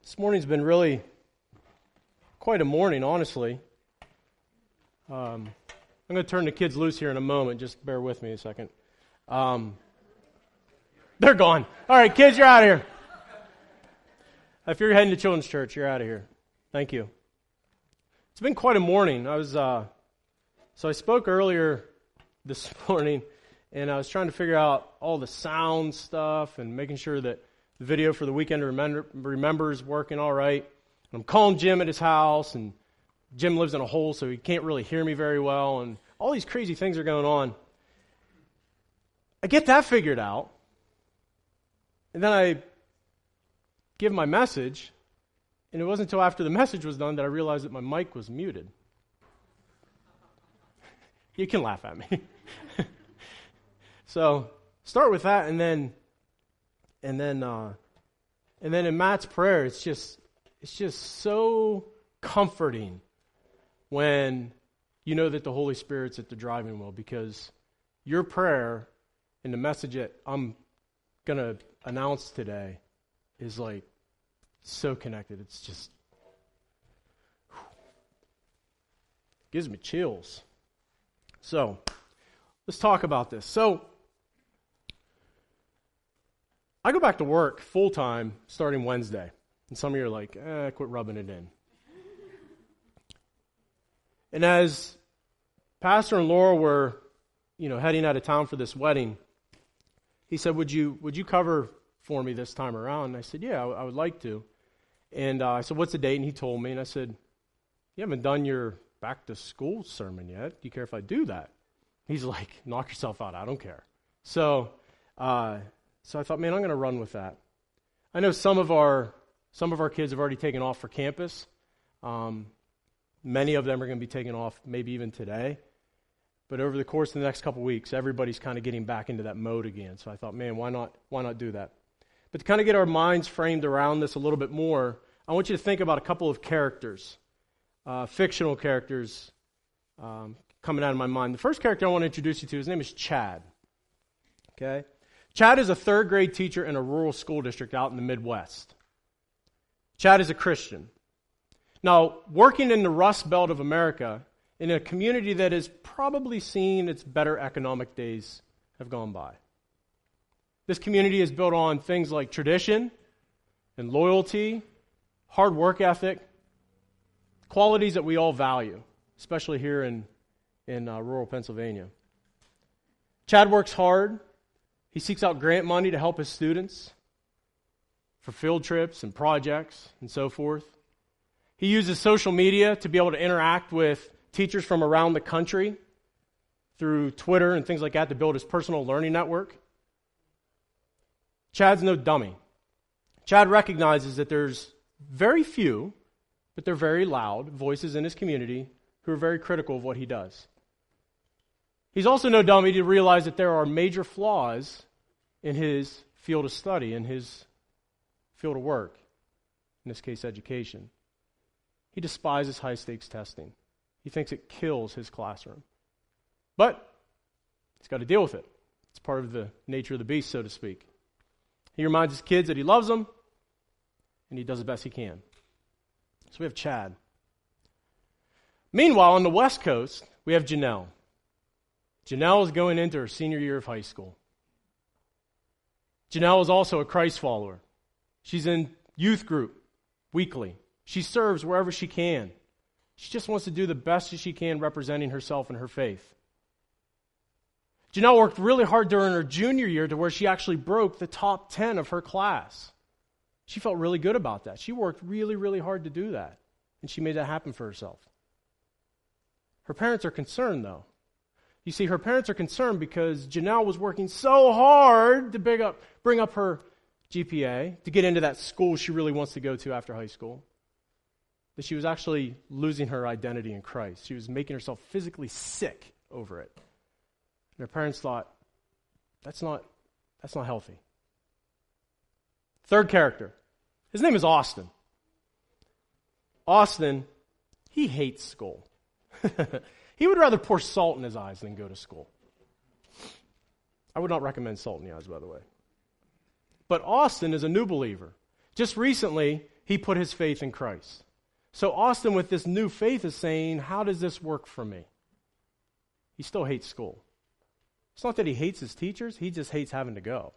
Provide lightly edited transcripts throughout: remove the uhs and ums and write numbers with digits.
This morning's been really quite a morning, honestly. I'm going to turn the kids loose here in a moment. Just bear with me a second. They're gone. All right, kids, you're out of here. If you're heading to children's church, you're out of here. Thank you. It's been quite a morning. So I spoke earlier this morning, and I was trying to figure out all the sound stuff and making sure that the video for the Weekend to Remember is working all right. And I'm calling Jim at his house, and Jim lives in a hole, so he can't really hear me very well, and all these crazy things are going on. I get that figured out, and then I give my message, and it wasn't until after the message was done that I realized that my mic was muted. You can laugh at me. So start with that, and then in Matt's prayer, it's just so comforting when you know that the Holy Spirit's at the driving wheel, because your prayer and the message that I'm going to announce today is like so connected. It's just gives me chills. So let's talk about this. So I go back to work full-time starting Wednesday. And some of you are like, quit rubbing it in. And as Pastor and Laura were, heading out of town for this wedding, he said, would you cover for me this time around? And I said, yeah, I would like to. And I said, what's the date? And he told me, and I said, you haven't done your back-to-school sermon yet. Do you care if I do that? He's like, knock yourself out. I don't care. So I thought, man, I'm going to run with that. I know some of our kids have already taken off for campus. Many of them are going to be taking off maybe even today. But over the course of the next couple weeks, everybody's kind of getting back into that mode again. So I thought, man, why not do that? But to kind of get our minds framed around this a little bit more, I want you to think about a couple of characters, fictional characters coming out of my mind. The first character I want to introduce you to, his name is Chad. Okay? Chad is a third grade teacher in a rural school district out in the Midwest. Chad is a Christian. Now, working in the Rust Belt of America, in a community that has probably seen its better economic days have gone by. This community is built on things like tradition and loyalty, hard work ethic, qualities that we all value, especially here in rural Pennsylvania. Chad works hard. He seeks out grant money to help his students for field trips and projects and so forth. He uses social media to be able to interact with teachers from around the country through Twitter and things like that to build his personal learning network. Chad's no dummy. Chad recognizes that there's very few, but they're very loud voices in his community who are very critical of what he does. He's also no dummy to realize that there are major flaws in his field of study, in his field of work, in this case, education. He despises high-stakes testing. He thinks it kills his classroom. But he's got to deal with it. It's part of the nature of the beast, so to speak. He reminds his kids that he loves them, and he does the best he can. So we have Chad. Meanwhile, on the West Coast, we have Janelle. Janelle is going into her senior year of high school. Janelle is also a Christ follower. She's in youth group weekly. She serves wherever she can. She just wants to do the best that she can representing herself and her faith. Janelle worked really hard during her junior year to where she actually broke the top 10 of her class. She felt really good about that. She worked really, really hard to do that, and she made that happen for herself. Her parents are concerned, though. You see, her parents are concerned because Janelle was working so hard to bring up her GPA, to get into that school she really wants to go to after high school, that she was actually losing her identity in Christ. She was making herself physically sick over it. And her parents thought, that's not healthy. Third character. His name is Austin. Austin, he hates school. He would rather pour salt in his eyes than go to school. I would not recommend salt in the eyes, by the way. But Austin is a new believer. Just recently, he put his faith in Christ. So Austin, with this new faith, is saying, how does this work for me? He still hates school. It's not that he hates his teachers, he just hates having to go.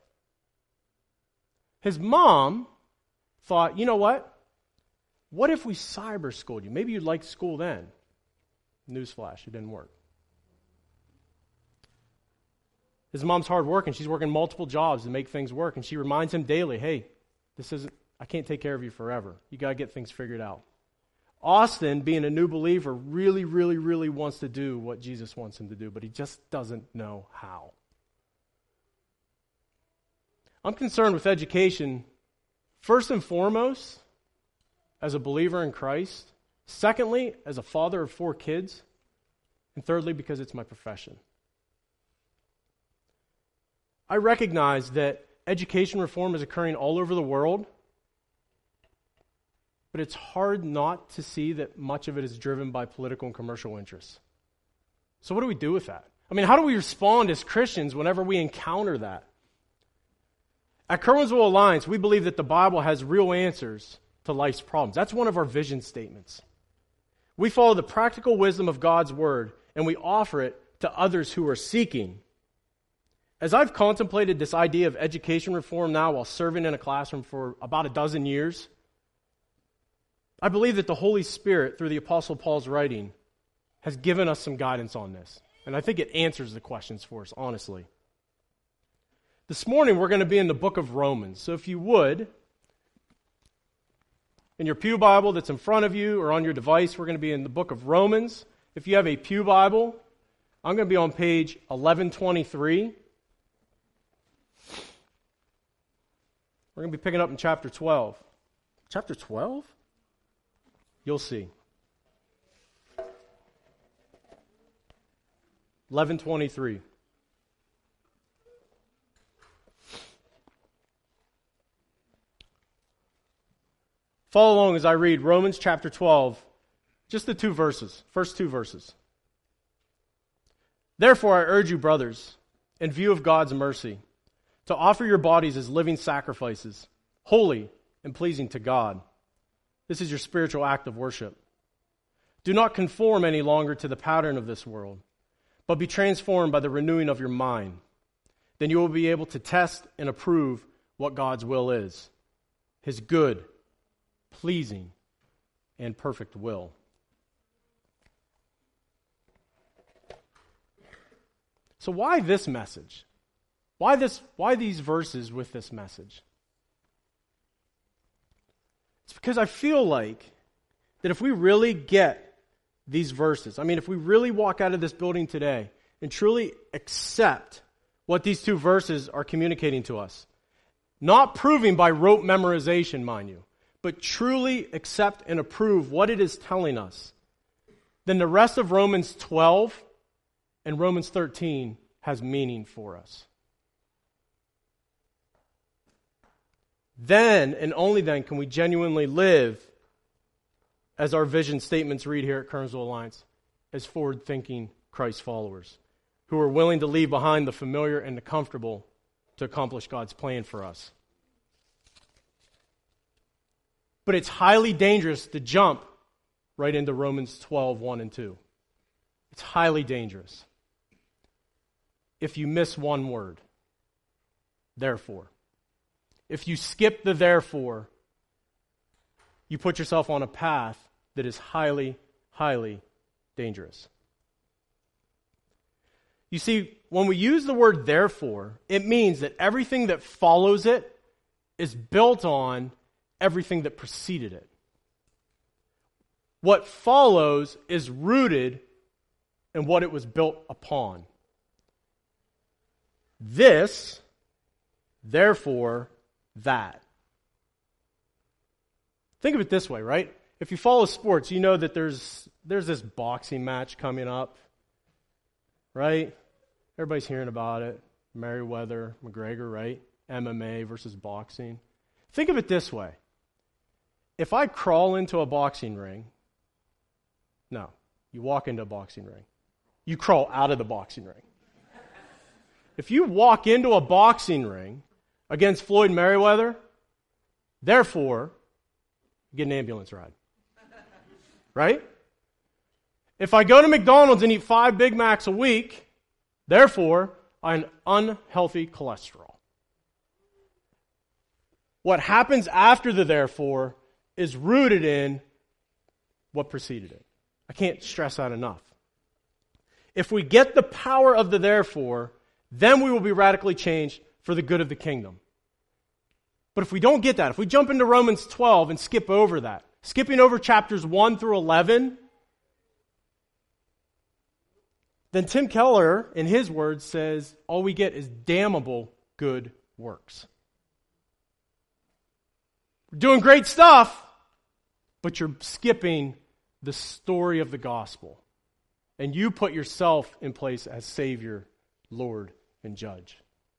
His mom thought, you know what? What if we cyber schooled you? Maybe you'd like school then. Newsflash, it didn't work. His mom's hard working. She's working multiple jobs to make things work. And she reminds him daily, hey, I can't take care of you forever. You got to get things figured out. Austin, being a new believer, really, really, really wants to do what Jesus wants him to do, but he just doesn't know how. I'm concerned with education, first and foremost, as a believer in Christ. Secondly, as a father of 4 kids. And thirdly, because it's my profession. I recognize that education reform is occurring all over the world, but it's hard not to see that much of it is driven by political and commercial interests. So what do we do with that? I mean, how do we respond as Christians whenever we encounter that? At Kerwinsville Alliance, we believe that the Bible has real answers to life's problems. That's one of our vision statements. We follow the practical wisdom of God's Word, and we offer it to others who are seeking. As I've contemplated this idea of education reform now while serving in a classroom for about a dozen years, I believe that the Holy Spirit, through the Apostle Paul's writing, has given us some guidance on this. And I think it answers the questions for us, honestly. This morning, we're going to be in the book of Romans. So if you would, in your pew Bible that's in front of you or on your device, we're going to be in the book of Romans. If you have a pew Bible, I'm going to be on page 1123. We're going to be picking up in chapter 12. Chapter 12? You'll see. 1123. Follow along as I read Romans chapter 12, just the 2 verses, first 2 verses. Therefore I urge you, brothers, in view of God's mercy, to offer your bodies as living sacrifices, holy and pleasing to God. This is your spiritual act of worship. Do not conform any longer to the pattern of this world, but be transformed by the renewing of your mind. Then you will be able to test and approve what God's will is, His good, pleasing, and perfect will. So why this message? Why these verses with this message? It's because I feel like that if we really get these verses, if we really walk out of this building today and truly accept what these 2 verses are communicating to us, not proving by rote memorization, mind you, but truly accept and approve what it is telling us, then the rest of Romans 12 and Romans 13 has meaning for us. Then, and only then, can we genuinely live, as our vision statements read here at Kerwinsville Alliance, as forward-thinking Christ followers, who are willing to leave behind the familiar and the comfortable to accomplish God's plan for us. But it's highly dangerous to jump right into Romans 12, 1 and 2. It's highly dangerous if you miss one word. Therefore. If you skip the therefore, you put yourself on a path that is highly, highly dangerous. You see, when we use the word therefore, it means that everything that follows it is built on everything that preceded it. What follows is rooted in what it was built upon. This, therefore, that. Think of it this way, right? If you follow sports, you know that there's this boxing match coming up, right? Everybody's hearing about it. Merriweather, McGregor, right? MMA versus boxing. Think of it this way. If I crawl into a boxing ring, no, you walk into a boxing ring. You crawl out of the boxing ring. If you walk into a boxing ring against Floyd Merriweather, therefore, get an ambulance ride. Right? If I go to McDonald's and eat 5 Big Macs a week, therefore, I have unhealthy cholesterol. What happens after the therefore is rooted in what preceded it. I can't stress that enough. If we get the power of the therefore, then we will be radically changed for the good of the kingdom. But if we don't get that, if we jump into Romans 12 and skip over that, skipping over chapters 1 through 11, then Tim Keller, in his words, says all we get is damnable good works. We're doing great stuff, but you're skipping the story of the gospel. And you put yourself in place as Savior, Lord, and Judge.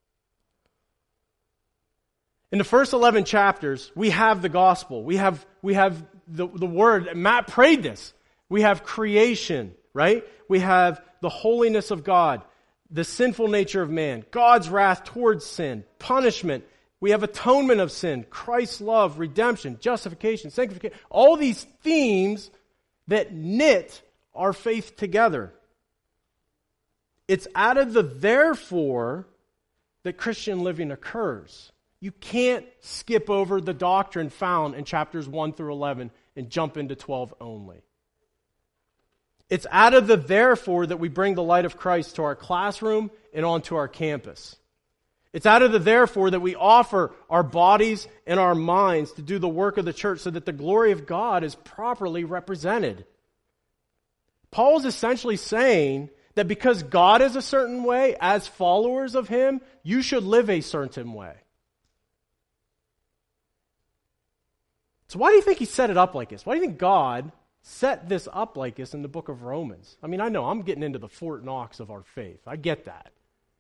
In the first 11 chapters, we have the gospel. We have the word. Matt prayed this. We have creation, right? We have the holiness of God, the sinful nature of man, God's wrath towards sin, punishment. We have atonement of sin, Christ's love, redemption, justification, sanctification. All these themes that knit our faith together. It's out of the therefore that Christian living occurs. You can't skip over the doctrine found in chapters 1 through 11 and jump into 12 only. It's out of the therefore that we bring the light of Christ to our classroom and onto our campus. It's out of the therefore that we offer our bodies and our minds to do the work of the church so that the glory of God is properly represented. Paul is essentially saying that because God is a certain way, as followers of Him, you should live a certain way. So why do you think He set it up like this? Why do you think God set this up like this in the book of Romans? I mean, I know I'm getting into the Fort Knox of our faith. I get that.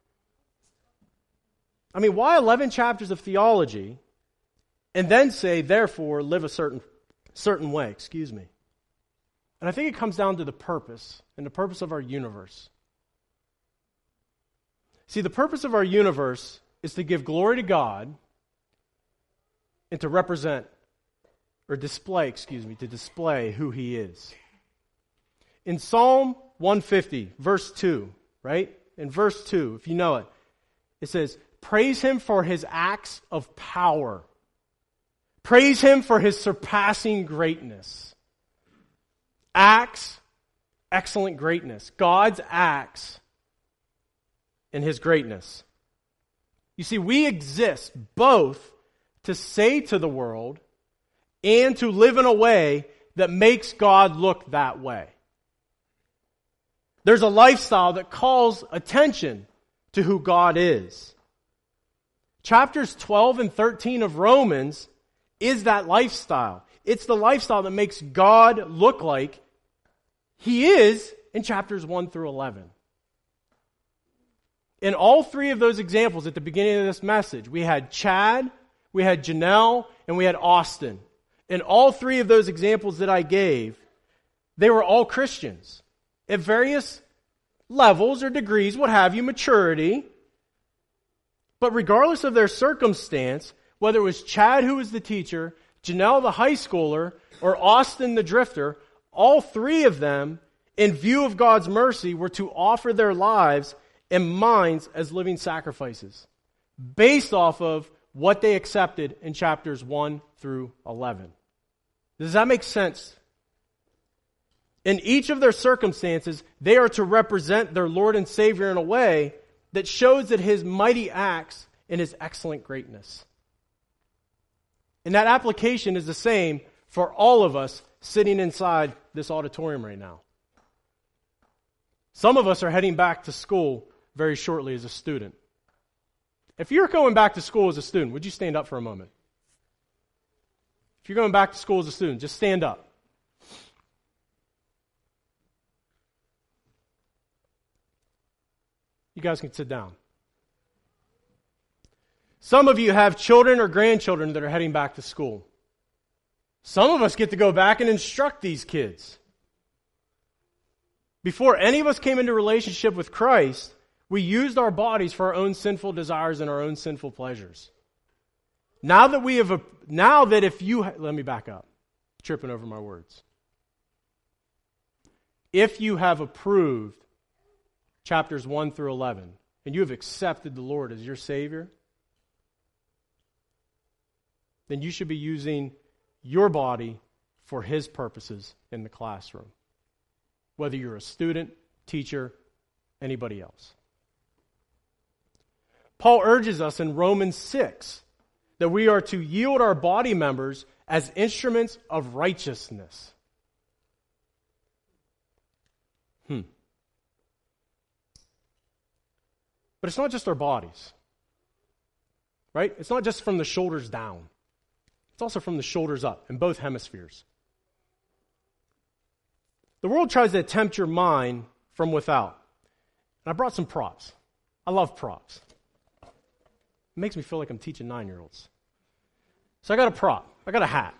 I mean, why 11 chapters of theology and then say, therefore, live a certain way? And I think it comes down to the purpose and the purpose of our universe. See, the purpose of our universe is to give glory to God and to represent or display who He is. In Psalm 150, verse 2, right? In verse 2, if you know it, it says, praise Him for His acts of power. Praise Him for His surpassing greatness. Acts, excellent greatness. God's acts and His greatness. You see, we exist both to say to the world and to live in a way that makes God look that way. There's a lifestyle that calls attention to who God is. Chapters 12 and 13 of Romans is that lifestyle. It's the lifestyle that makes God look like He is in chapters 1 through 11. In all three of those examples at the beginning of this message, we had Chad, we had Janelle, and we had Austin. In all three of those examples that I gave, they were all Christians at various levels or degrees, what have you, maturity. But regardless of their circumstance, whether it was Chad who was the teacher, Janelle the high schooler, or Austin the drifter, all three of them, in view of God's mercy, were to offer their lives and minds as living sacrifices, based off of what they accepted in chapters 1 through 11. Does that make sense? In each of their circumstances, they are to represent their Lord and Savior in a way that shows that His mighty acts and His excellent greatness. And that application is the same for all of us sitting inside this auditorium right now. Some of us are heading back to school very shortly as a student. If you're going back to school as a student, would you stand up for a moment? If you're going back to school as a student, just stand up. You guys can sit down. Some of you have children or grandchildren that are heading back to school. Some of us get to go back and instruct these kids. Before any of us came into relationship with Christ, we used our bodies for our own sinful desires and our own sinful pleasures. Let me back up. Tripping over my words. If you have approved chapters 1 through 11, and you have accepted the Lord as your Savior, then you should be using your body for His purposes in the classroom, whether you're a student, teacher, anybody else. Paul urges us in Romans 6 that we are to yield our body members as instruments of righteousness. But it's not just our bodies, right? It's not just from the shoulders down. It's also from the shoulders up in both hemispheres. The world tries to tempt your mind from without. And I brought some props. I love props. It makes me feel like I'm teaching 9-year-olds. So I got a prop. I got a hat.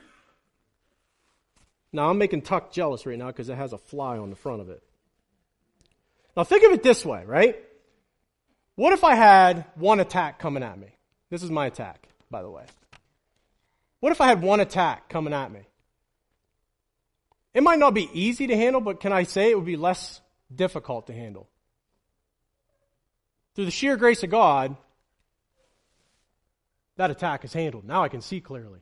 Now I'm making Tuck jealous right now because it has a fly on the front of it. Now think of it this way, right? What if I had one attack coming at me? This is my attack, by the way. What if I had one attack coming at me? It might not be easy to handle, but can I say it would be less difficult to handle? Through the sheer grace of God, that attack is handled. Now I can see clearly.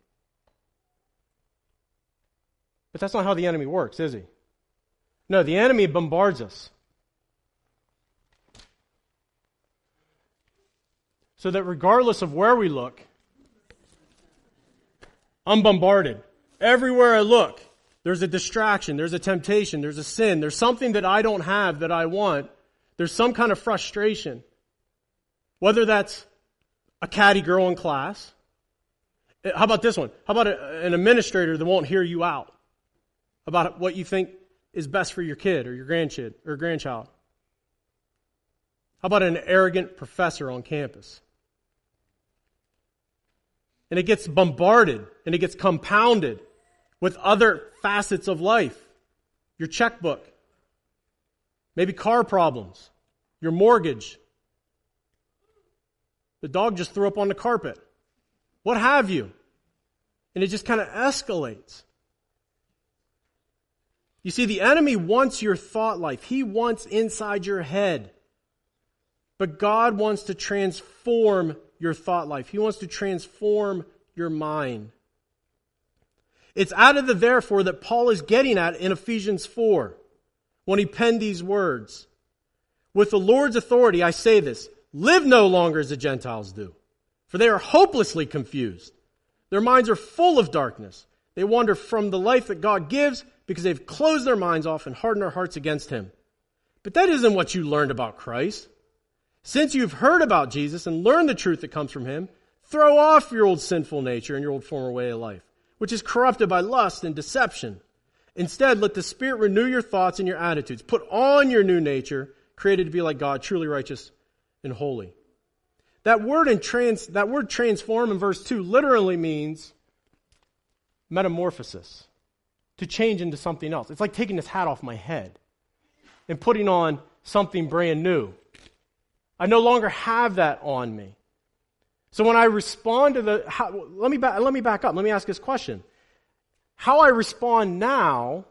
But that's not how the enemy works, is he? No, the enemy bombards us. So that regardless of where we look, I'm bombarded. Everywhere I look, there's a distraction, there's a temptation, there's a sin, there's something that I don't have that I want. There's some kind of frustration. Whether that's a catty girl in class. How about this one? How about an administrator that won't hear you out about what you think is best for your kid or your grandchild? How about an arrogant professor on campus? And it gets bombarded and it gets compounded with other facets of life. Your checkbook, maybe car problems, your mortgage. The dog just threw up on the carpet. What have you? And it just kind of escalates. You see, the enemy wants your thought life. He wants inside your head. But God wants to transform your thought life. He wants to transform your mind. It's out of the therefore that Paul is getting at in Ephesians 4 when he penned these words. With the Lord's authority, I say this, live no longer as the Gentiles do, for they are hopelessly confused. Their minds are full of darkness. They wander from the life that God gives because they've closed their minds off and hardened their hearts against Him. But that isn't what you learned about Christ. Since you've heard about Jesus and learned the truth that comes from Him, throw off your old sinful nature and your old former way of life, which is corrupted by lust and deception. Instead, let the Spirit renew your thoughts and your attitudes. Put on your new nature, created to be like God, truly righteous and holy. That word transform in verse 2 literally means metamorphosis, to change into something else. It's like taking this hat off my head and putting on something brand new. I no longer have that on me. So when I respond to let me back up. Let me ask this question. How I respond now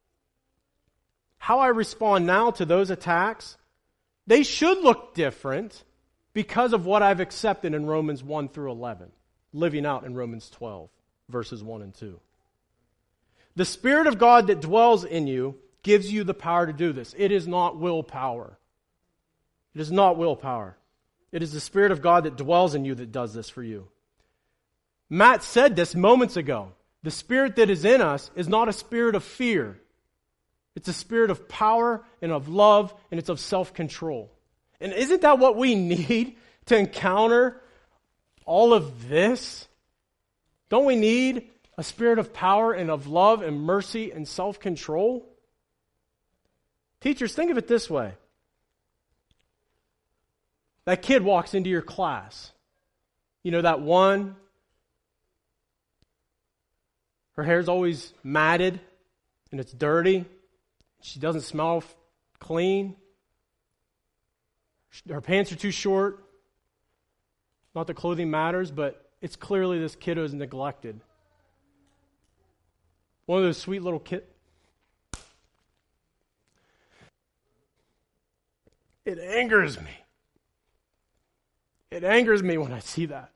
to those attacks, they should look different because of what I've accepted in Romans 1 through 11, living out in Romans 12, verses 1 and 2. The Spirit of God that dwells in you gives you the power to do this. It is not willpower. It is not willpower. It is the Spirit of God that dwells in you that does this for you. Matt said this moments ago. The Spirit that is in us is not a spirit of fear. It's a spirit of power and of love, and it's of self-control. And isn't that what we need to encounter all of this? Don't we need a spirit of power and of love and mercy and self-control? Teachers, think of it this way. That kid walks into your class. You know, that one, her hair's always matted and it's dirty. She doesn't smell clean. Her pants are too short. Not that clothing matters, but it's clearly this kiddo is neglected. One of those sweet little kids. It angers me. It angers me when I see that.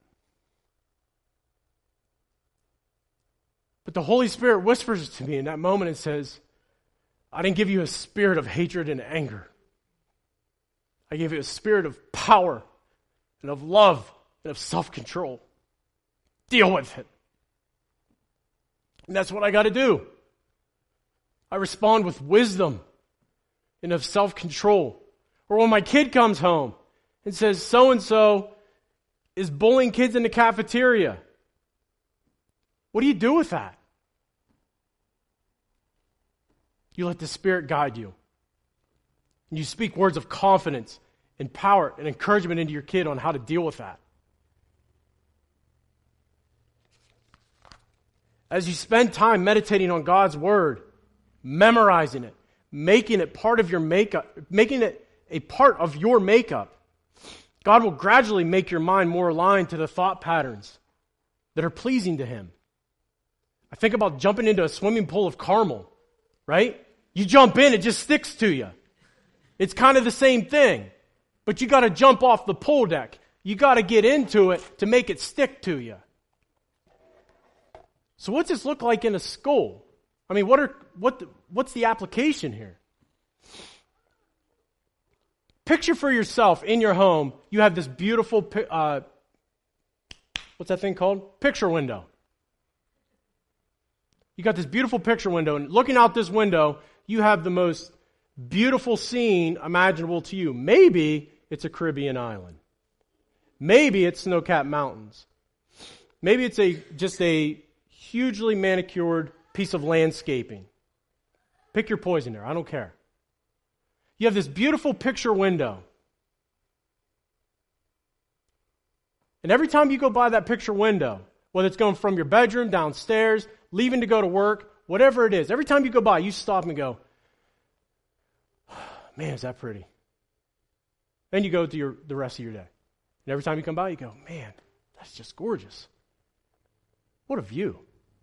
But the Holy Spirit whispers to me in that moment and says, I didn't give you a spirit of hatred and anger. I gave you a spirit of power and of love and of self-control. Deal with it. And that's what I got to do. I respond with wisdom and of self-control. Or when my kid comes home and says, so-and-so is bullying kids in the cafeteria. What do you do with that? You let the Spirit guide you. And you speak words of confidence and power and encouragement into your kid on how to deal with that. As you spend time meditating on God's Word, memorizing it, making it part of your makeup, making it a part of your makeup, God will gradually make your mind more aligned to the thought patterns that are pleasing to Him. I think about jumping into a swimming pool of caramel, right? You jump in, it just sticks to you. It's kind of the same thing, but you got to jump off the pool deck. You got to get into it to make it stick to you. So what's this look like in a school? I mean, what's the application here? Picture for yourself in your home, you have this beautiful, what's that thing called? Picture window. You got this beautiful picture window, and looking out this window, you have the most beautiful scene imaginable to you. Maybe it's a Caribbean island. Maybe it's snow-capped mountains. Maybe it's just a hugely manicured piece of landscaping. Pick your poison there. I don't care. You have this beautiful picture window. And every time you go by that picture window, whether it's going from your bedroom, downstairs, leaving to go to work, whatever it is, every time you go by, you stop and go, man, is that pretty? Then you go to the rest of your day. And every time you come by, you go, man, that's just gorgeous. What a view.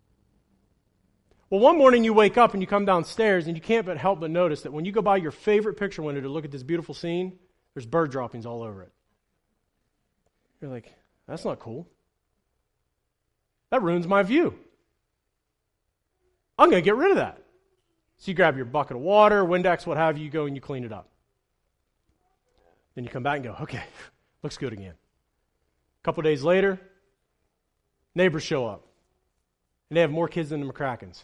Well, one morning you wake up and you come downstairs and you can't but help but notice that when you go by your favorite picture window to look at this beautiful scene, there's bird droppings all over it. You're like, that's not cool. That ruins my view. I'm going to get rid of that. So you grab your bucket of water, Windex, what have you, you go and you clean it up. Then you come back and go, okay, looks good again. A couple days later, neighbors show up. And they have more kids than the McCrackens.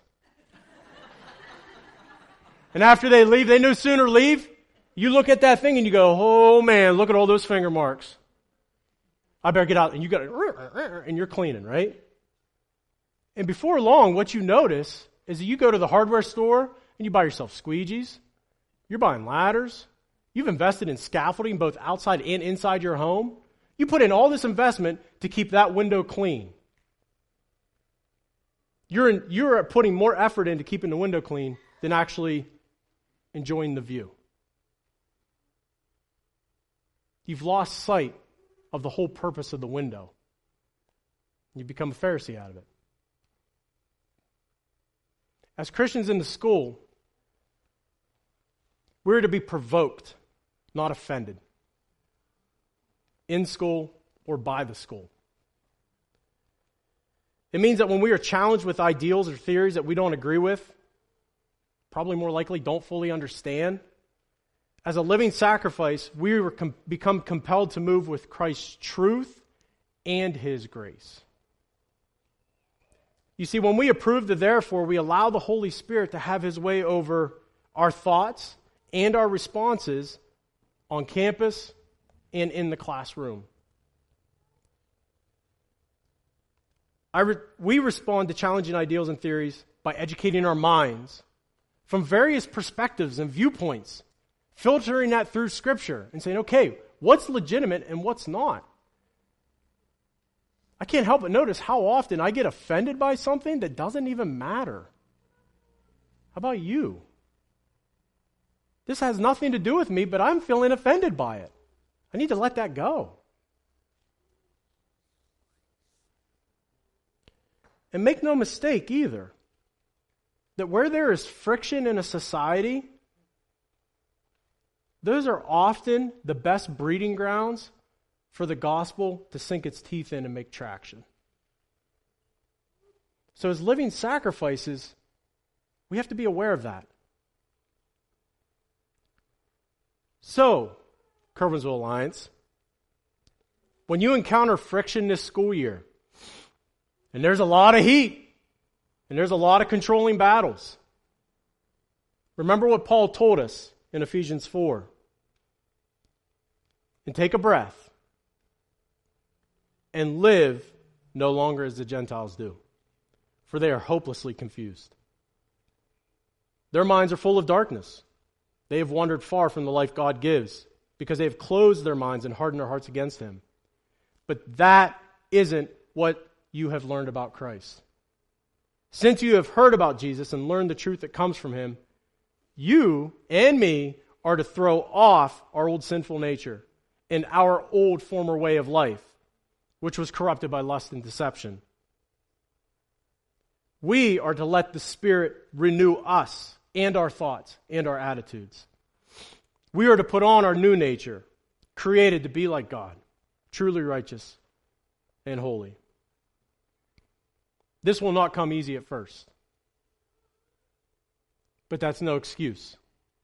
And after they leave, they no sooner leave, you look at that thing and you go, oh man, look at all those finger marks. I better get out. And you got and you're cleaning, right? And before long, what you notice is that you go to the hardware store and you buy yourself squeegees. You're buying ladders. You've invested in scaffolding both outside and inside your home. You put in all this investment to keep that window clean. You're putting more effort into keeping the window clean than actually enjoying the view. You've lost sight of the whole purpose of the window. You become a Pharisee out of it. As Christians in the school, we're to be provoked, not offended. In school or by the school. It means that when we are challenged with ideals or theories that we don't agree with, probably more likely don't fully understand, as a living sacrifice, we become compelled to move with Christ's truth and His grace. You see, when we approve the therefore, we allow the Holy Spirit to have His way over our thoughts and our responses on campus and in the classroom. We respond to challenging ideals and theories by educating our minds from various perspectives and viewpoints, filtering that through Scripture and saying, okay, what's legitimate and what's not? I can't help but notice how often I get offended by something that doesn't even matter. How about you? This has nothing to do with me, but I'm feeling offended by it. I need to let that go. And make no mistake either. that where there is friction in a society, those are often the best breeding grounds for the gospel to sink its teeth in and make traction. So as living sacrifices, we have to be aware of that. So, Curwensville Alliance, when you encounter friction this school year, and there's a lot of heat, and there's a lot of controlling battles, remember what Paul told us in Ephesians 4. And take a breath and live no longer as the Gentiles do, for they are hopelessly confused. Their minds are full of darkness. They have wandered far from the life God gives because they have closed their minds and hardened their hearts against Him. But that isn't what you have learned about Christ. Since you have heard about Jesus and learned the truth that comes from Him, you and me are to throw off our old sinful nature and our old former way of life, which was corrupted by lust and deception. We are to let the Spirit renew us and our thoughts and our attitudes. We are to put on our new nature, created to be like God, truly righteous and holy. This will not come easy at first, but that's no excuse.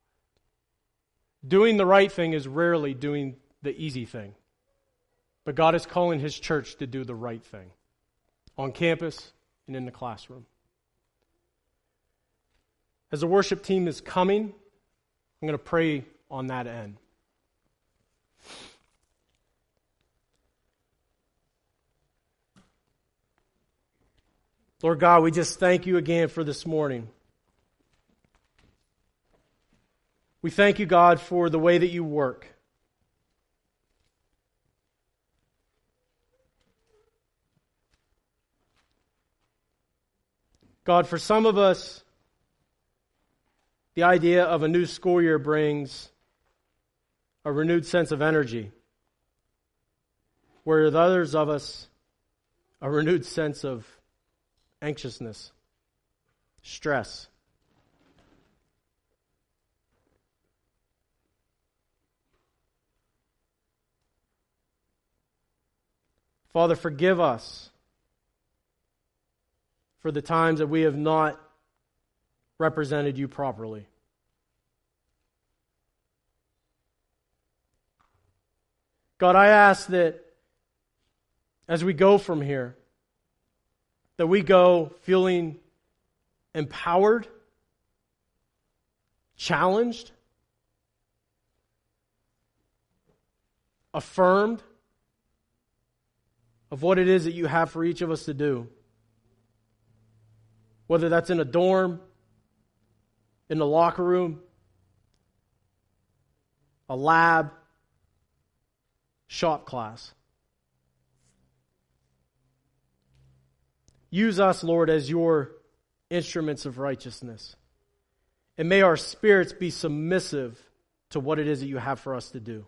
Doing the right thing is rarely doing the easy thing, but God is calling His church to do the right thing on campus and in the classroom. As the worship team is coming, I'm going to pray on that end. Lord God, we just thank You again for this morning. We thank You, God, for the way that You work. God, for some of us, the idea of a new school year brings a renewed sense of energy, whereas others of us, a renewed sense of anxiousness, stress. Father, forgive us for the times that we have not represented You properly. God, I ask that as we go from here, that we go feeling empowered, challenged, affirmed of what it is that You have for each of us to do. Whether that's in a dorm, in the locker room, a lab, shop class. Use us, Lord, as Your instruments of righteousness. And may our spirits be submissive to what it is that You have for us to do.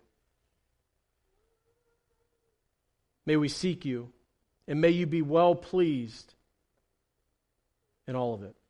May we seek You, and may You be well pleased in all of it.